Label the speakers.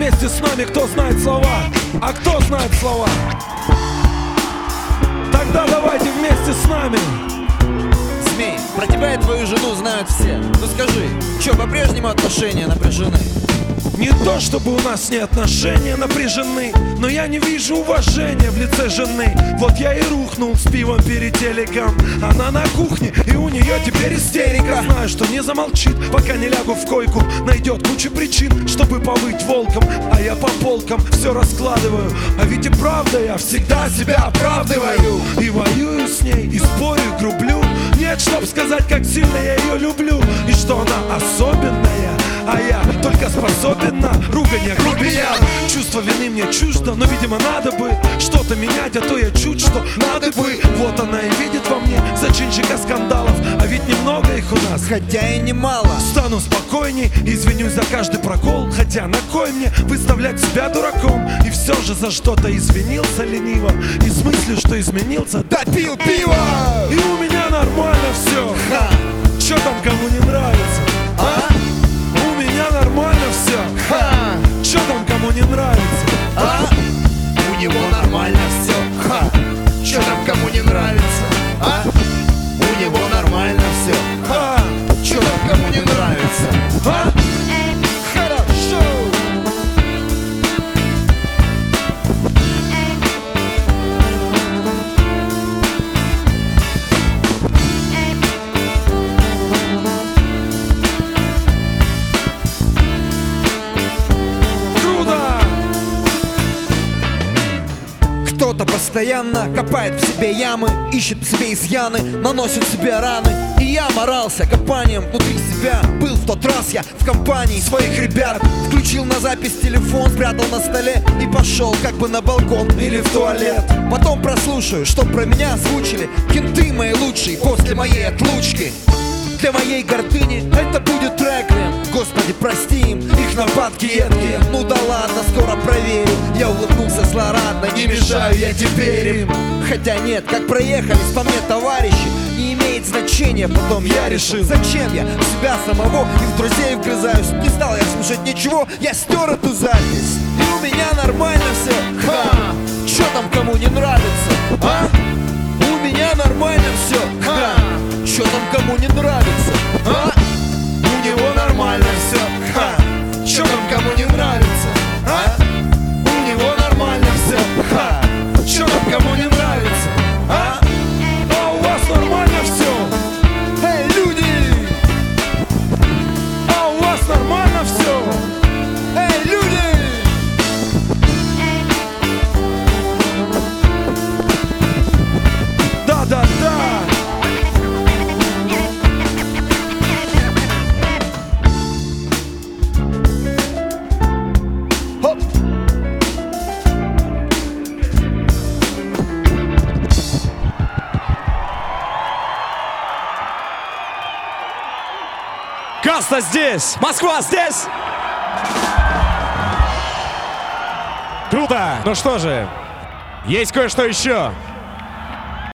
Speaker 1: вместе с нами, кто знает слова? А кто знает слова? Тогда давайте вместе с нами.
Speaker 2: Змей, про тебя и твою жену знают все. Ну скажи, чё, по-прежнему отношения напряжены?
Speaker 1: Не то чтобы у нас не отношения напряжены, но я не вижу уважения в лице жены. Вот я и рухнул с пивом перед телеком. Она на кухне, и у нее теперь истерика. Знаю, что не замолчит, пока не лягу в койку. Найдет кучу причин, чтобы повыть волком. А я по полкам все раскладываю. А ведь и правда я всегда себя оправдываю. И воюю с ней, и спорю, и грублю. Нет, чтоб сказать, как сильно я ее люблю. И что она особенная, а я только способен на ругань, грубиян. Чувство вины мне чуждо, но, видимо, надо бы что-то менять, а то я чуть что надо бы. Вот она и видит во мне зачинщика скандалов, а ведь немного их у нас,
Speaker 2: хотя и немало.
Speaker 1: Стану спокойней, извинюсь за каждый прокол. Хотя на кой мне выставлять себя дураком? И все же за что-то извинился лениво. И с мыслью, что изменился, допил пиво. И у меня нормально все.
Speaker 2: Ха!
Speaker 1: Чё там кому не нравится?
Speaker 2: А?
Speaker 1: У меня нормально все.
Speaker 2: Ха!
Speaker 1: Чё там кому не нравится?
Speaker 2: А? У него нормально все. Ха! Чё там кому не нравится? А? У него нормально все. Ха! Чё там кому не нравится? А? Хорошо! Кто-то постоянно копает в себе ямы, ищет в себе изъяны, наносит себе раны. И я морался копанием внутри себя. Был в тот раз я в компании своих ребят. Включил на запись телефон, спрятал на столе и пошел как бы на балкон или в туалет. Потом прослушаю, что про меня озвучили кенты мои лучшие после моей отлучки. Для моей гордыни это будет реквием. Господи, прости им, их нападки едкие. Ну да ладно, скоро проверю. Я улыбнулся злорадно, не мешаю я теперь им. Хотя нет, как проехались по мне товарищи, не имеет значения. Потом я решил, зачем я в себя самого и в друзей вгрызаюсь. Не стал я слушать ничего, я стер эту запись. И у меня нормально все. Ха! Чё там кому не нравится? А? У меня нормально все. Ха! Чё там кому не нравится? А? У него нормально все. Ха! Чё там кому не нравится? А? У него нормально все. Ха! Чё там кому не нравится? А?
Speaker 1: А у вас нормально все?
Speaker 2: Эй, люди!
Speaker 1: А у вас нормально все?
Speaker 2: Эй, люди!
Speaker 1: Да-да-да!
Speaker 2: Хоп!
Speaker 3: Каста здесь! Москва здесь! Круто! Ну что же, есть кое-что еще.